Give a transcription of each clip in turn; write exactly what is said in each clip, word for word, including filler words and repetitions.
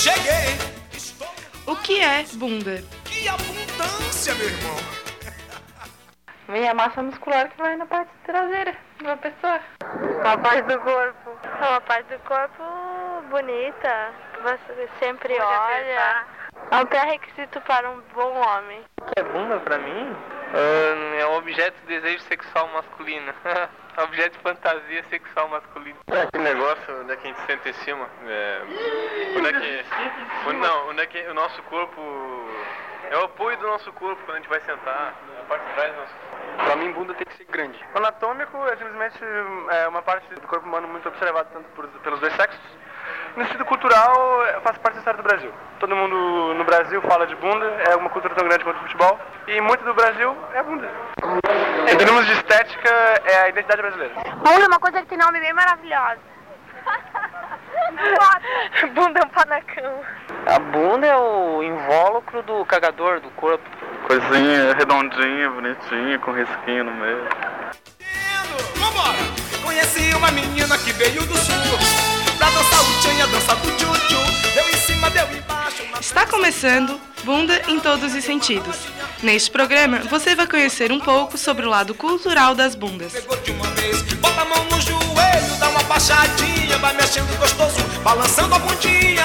cheguei. Estou... O que é bunda? Que abundância, meu irmão. Minha massa muscular que vai na parte traseira de uma pessoa. Uma parte do corpo. É uma parte do corpo bonita, que você sempre Pode olha. apertar. É um pré-requisito para um bom homem. O que é bunda pra mim? Uh, é um objeto de desejo sexual masculino. Objeto de fantasia sexual masculino. É aquele negócio onde é que a gente senta em cima. É, onde é que. Onde, não, onde é que o nosso corpo. É o apoio do nosso corpo quando a gente vai sentar. A parte de trás do nosso. Pra mim, bunda tem que ser grande. O anatômico é simplesmente é, uma parte do corpo humano muito observada tanto por, pelos dois sexos. No sentido cultural, faz parte da história do Brasil. Todo mundo no Brasil fala de bunda, é uma cultura tão grande quanto o futebol. E muito do Brasil é bunda. Em termos de estética, é a identidade brasileira. Bunda é uma coisa que tem nome bem maravilhoso. Bunda é um panacão. A bunda é o invólucro do cagador do corpo. Coisinha redondinha, bonitinha, com risquinho no meio. Vambora! Conheci uma menina que veio do sul pra dançar o tchan e a dança do tchu-tchu. Deu em cima, deu embaixo. Está começando Bunda em Todos os Sentidos. Neste programa, você vai conhecer um pouco sobre o lado cultural das bundas. Pegou de uma vez, bota a mão no joelho, dá uma baixadinha, vai mexendo gostoso, balançando a bundinha.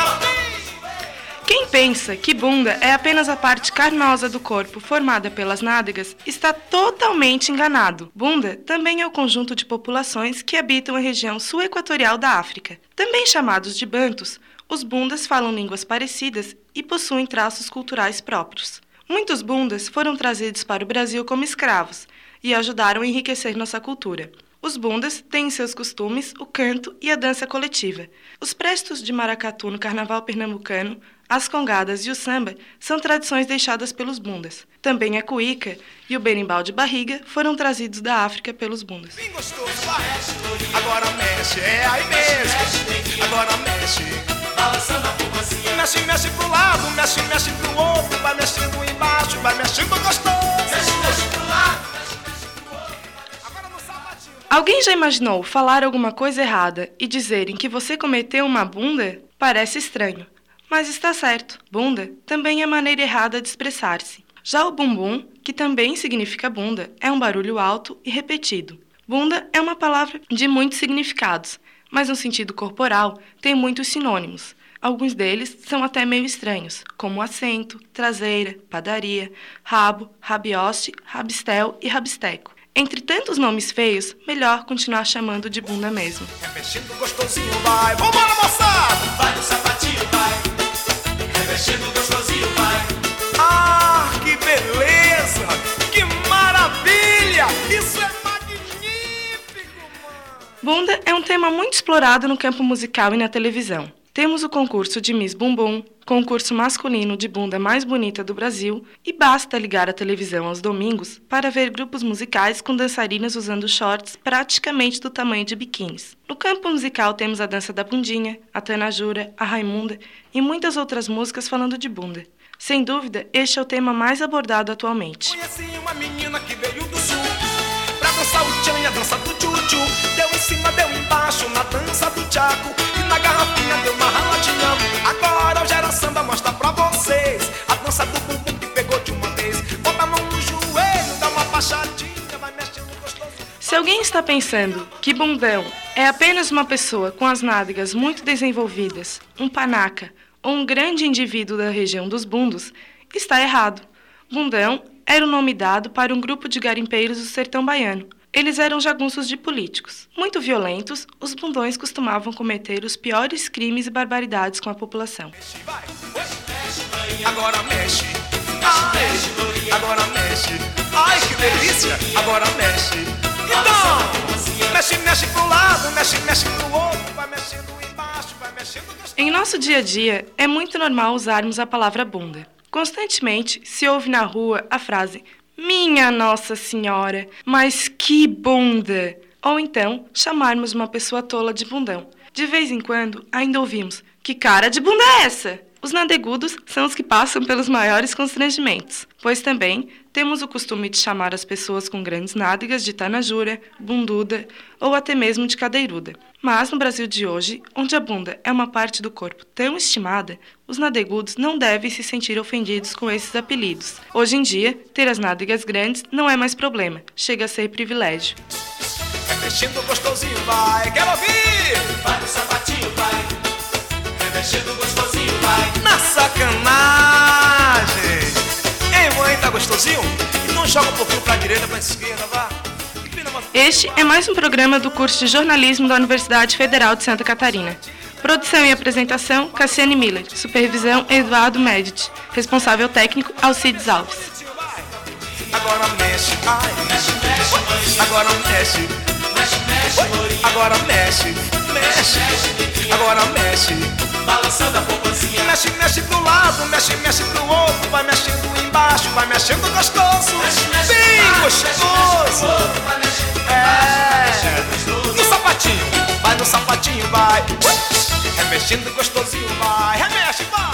Quem pensa que bunda é apenas a parte carnosa do corpo formada pelas nádegas está totalmente enganado. Bunda também é o conjunto de populações que habitam a região sul-equatorial da África. Também chamados de bantus, os bundas falam línguas parecidas e possuem traços culturais próprios. Muitos bundas foram trazidos para o Brasil como escravos e ajudaram a enriquecer nossa cultura. Os bundas têm em seus costumes o canto e a dança coletiva. Os prestos de maracatu no carnaval pernambucano, as congadas e o samba são tradições deixadas pelos bundas. Também a cuíca e o berimbau de barriga foram trazidos da África pelos bundas. Bem gostoso, vai. Agora mexe, é aí mesmo. Agora mexe, balançando a bubazinha. Mexe, mexe pro lado, mexe, mexe pro outro. Vai mexendo embaixo, vai mexendo gostoso. Mexe, mexe pro lado, mexe, mexe pro outro. Agora no sapatinho. Alguém já imaginou falar alguma coisa errada e dizerem que você cometeu uma bunda? Parece estranho. Mas está certo, bunda também é maneira errada de expressar-se. Já o bumbum, que também significa bunda, é um barulho alto e repetido. Bunda é uma palavra de muitos significados, mas no sentido corporal tem muitos sinônimos. Alguns deles são até meio estranhos, como assento, traseira, padaria, rabo, rabioste, rabistel e rabisteco. Entre tantos nomes feios, melhor continuar chamando de bunda mesmo. É mexendo gostosinho, vai. Vambora, moçada! Vai no sapatinho, vai. Mexendo gostosinho, vai. Ah, que beleza! Que maravilha! Isso é magnífico, mano! Bunda é um tema muito explorado no campo musical e na televisão. Temos o concurso de Miss Bumbum, concurso masculino de bunda mais bonita do Brasil, e basta ligar a televisão aos domingos para ver grupos musicais com dançarinas usando shorts praticamente do tamanho de biquínis. No campo musical temos a dança da bundinha, a Tanajura, a Raimunda e muitas outras músicas falando de bunda. Sem dúvida, este é o tema mais abordado atualmente. Conheci uma menina que veio do sul pra dançar o tchan e a dança do tchu-tchu. Deu em cima, deu embaixo na dança do tchaco. E na garrafinha deu uma raladinha. Agora o Gera Samba mostra pra vocês a dança do bumbum que pegou de uma vez. Bota a mão no joelho, dá uma baixadinha, vai mexendo gostoso. Se alguém está pensando que bundão é apenas uma pessoa com as nádegas muito desenvolvidas, um panaca ou um grande indivíduo da região dos bundos, está errado. Bundão era o nome dado para um grupo de garimpeiros do sertão baiano. Eles eram jagunços de políticos. Muito violentos, os bundões costumavam cometer os piores crimes e barbaridades com a população. Mexe, vai. Mexe, agora mexe. Ai, agora mexe. Ai, que delícia. Agora mexe. Então, mexe, mexe pro lado, mexe, mexe pro outro. Vai mexendo embaixo, vai mexendo gostoso. Em nosso dia a dia, é muito normal usarmos a palavra bunda. Constantemente se ouve na rua a frase "Minha Nossa Senhora, mas que bunda!" Ou então chamarmos uma pessoa tola de bundão. De vez em quando, ainda ouvimos "Que cara de bunda é essa?" Os nadegudos são os que passam pelos maiores constrangimentos, pois também temos o costume de chamar as pessoas com grandes nádegas de tanajura, bunduda ou até mesmo de cadeiruda. Mas no Brasil de hoje, onde a bunda é uma parte do corpo tão estimada, os nadegudos não devem se sentir ofendidos com esses apelidos. Hoje em dia, ter as nádegas grandes não é mais problema, chega a ser privilégio. Remexendo gostosinho, vai, quero ouvir! Vai no sapatinho, vai. Remexendo gostosinho, vai. Na sacanagem! Ei, mãe, tá gostosinho? Então joga um pouquinho pra direita, pra esquerda, vá. Este é mais um programa do curso de jornalismo da Universidade Federal de Santa Catarina. Produção e apresentação, Cassiane Miller. Supervisão, Eduardo Medici. Responsável técnico, Alcides Alves. Agora mexe, ai, mexe, mexe, agora mexe, mexe, mexe, agora mexe, mexe, agora mexe, balançando a popozinha, mexe, mexe pro lado, mexe, mexe pro outro, vai mexendo embaixo, vai mexendo gostoso, bem gostoso, é, no sapatinho, vai no sapatinho, vai, remexendo gostosinho, vai, remexe, vai.